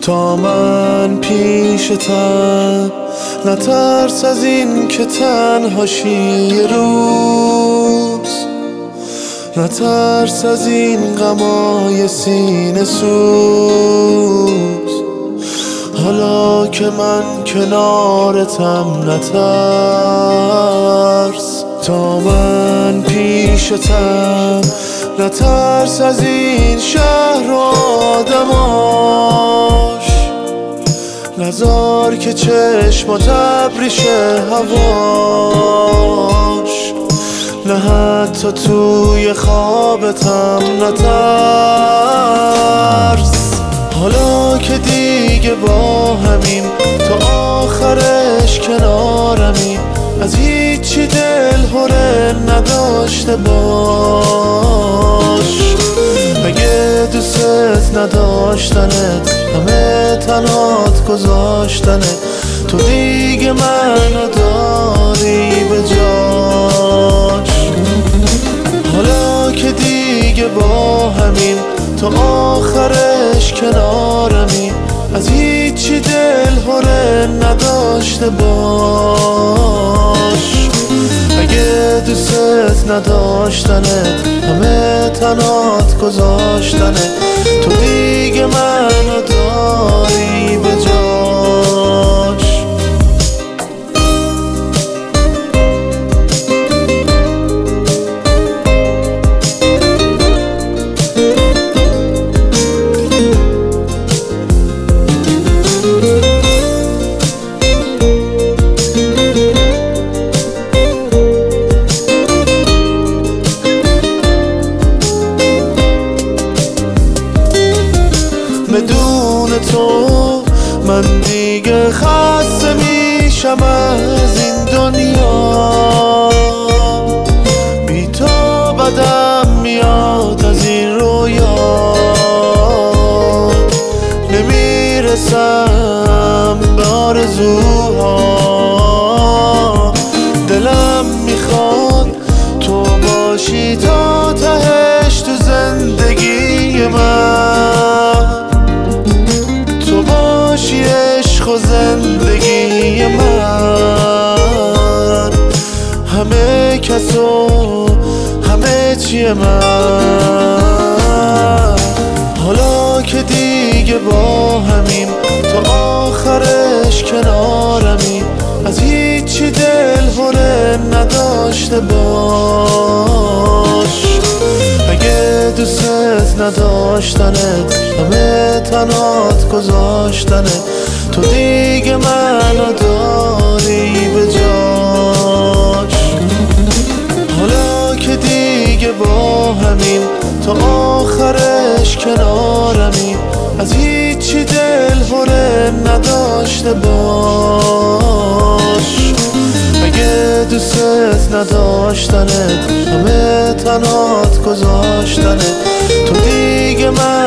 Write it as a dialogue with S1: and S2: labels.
S1: تا من پیشتم، نترس از این که تنهاشی یه روز، نترس از این غمای سینه سوز. حالا که من کنارتم نترس، تا من پیشتم، نترس از این شهر و آدماش، نزار که چشمات ابریشه هواش، نه حتی توی خوابتم نترس. حالا که دیگه با همیم تا آخرش کنارمی، از هیچی دل هره نداشته باش. اگه دوست نداشتنت همه تنهات گذاشتنه، تو دیگه منو داری به جاش. حالا که دیگه با همیم تا آخرش کنارمی، از هیچی دل هره نداشته باش. اگه دوست نداشتنت همه تنهات گذاشتنه، تو دیگه منو داری به جاش. بدون تو من دیگه خسته میشم از این دنیا، بی تو بدم میاد از این رویا، نمیرسم به آرزوها. دلم میخواد تو باشی تا تهش تو زندگی من، تو باشی عشق و زندگی من، همه کس و همه چی من. حالا که دیگه با همیم تا آخرش کنارمی، از هیچی دل هره نداشته باش. اگه دوست نداشتنت همه تنهات گذاشتنه، تو دیگه منو داری به جاش. حالا که دیگه با همیم تا آخرش کنارمی، از هیچی دل هره نداشته باش. اگه دوست نداشتنت همه تنهات گذاشتنه، تو دیگه من